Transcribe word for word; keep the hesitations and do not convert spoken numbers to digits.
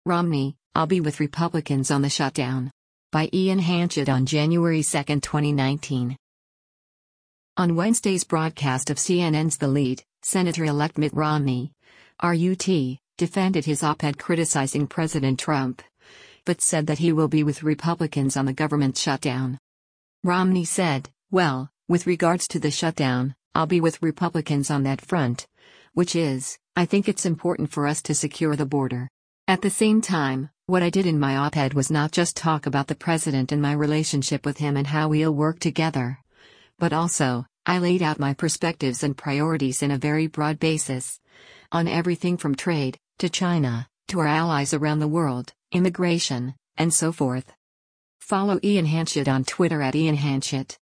Romney, I'll be with Republicans on the shutdown. By Ian Hanchett on January second, twenty nineteen. On Wednesday's broadcast of C N N's The Lead, Senator-elect Mitt Romney, R U T, defended his op-ed criticizing President Trump, but said that he will be with Republicans on the government shutdown. Romney said, "Well, with regards to the shutdown, I'll be with Republicans on that front, which is, I think it's important for us to secure the border. At the same time, what I did in my op-ed was not just talk about the president and my relationship with him and how we'll work together, but also, I laid out my perspectives and priorities in a very broad basis, on everything from trade, to China, to our allies around the world, immigration, and so forth." Follow Ian Hanchett on Twitter at Ian Hanchett.